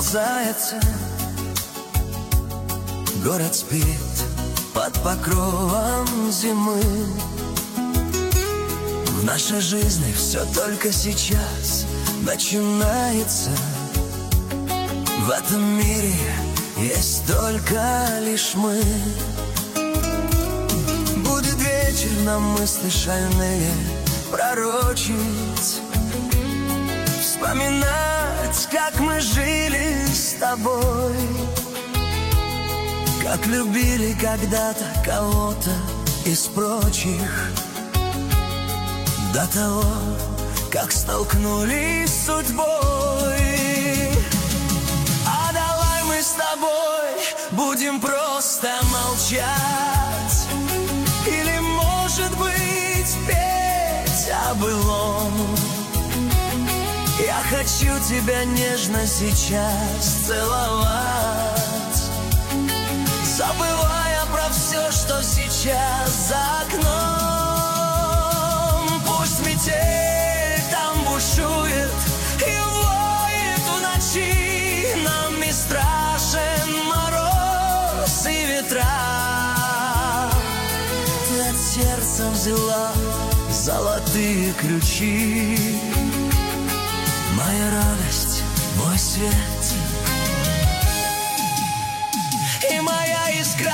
промерзается, город спит под покровом зимы. В нашей жизни все только сейчас начинается. В этом мире есть только лишь мы. Будет вечер, нам мысли шальные пророчить, вспоминать, как мы жили с тобой, как любили когда-то кого-то из прочих, до того, как столкнулись с судьбой. А давай мы с тобой будем просто молчать, или, может быть, петь о былом. Я хочу тебя нежно сейчас целовать, забывая про все, что сейчас за окном. Пусть метель там бушует и воет в ночи, нам не страшен мороз и ветра. Ты от сердца взяла золотые ключи, моя радость, мой свет и моя искра.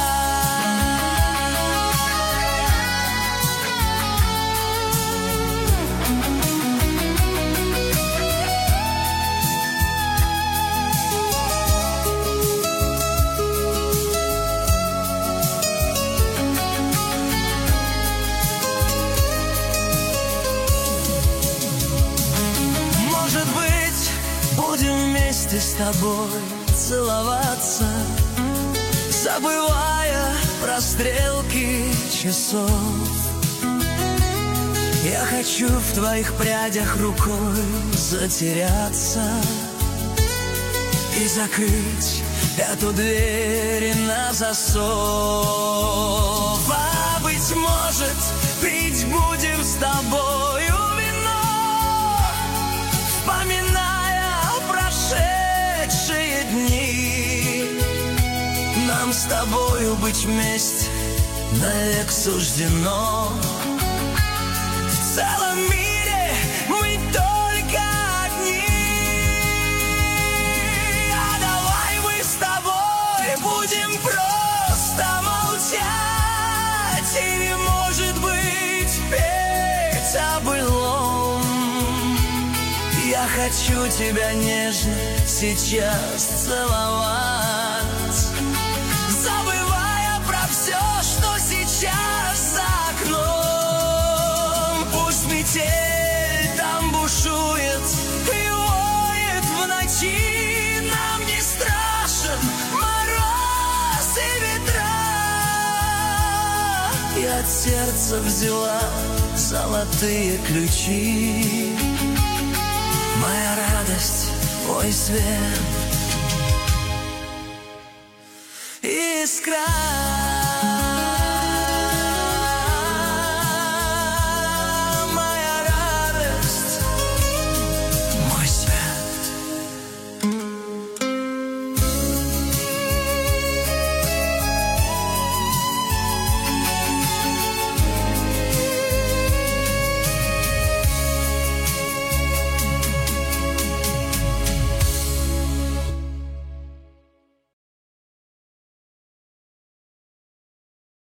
Будем вместе с тобой целоваться, забывая про стрелки часов. Я хочу в твоих прядях рукой затеряться и закрыть эту дверь на засов. А быть может, пить будем с тобою вино, вспоминая прошедшие дни. Нам с тобою быть вместе навек суждено. В целом мире мы только одни. А давай мы с тобой будем просто молчать, или, может быть, петь о былом. Я хочу тебя нежно сейчас целовать, забывая про все, что сейчас за окном. Пусть метель там бушует и воет в ночи, нам не страшен мороз и ветра. Я от сердца взяла золотые ключи, моя радость, мой свет, искра.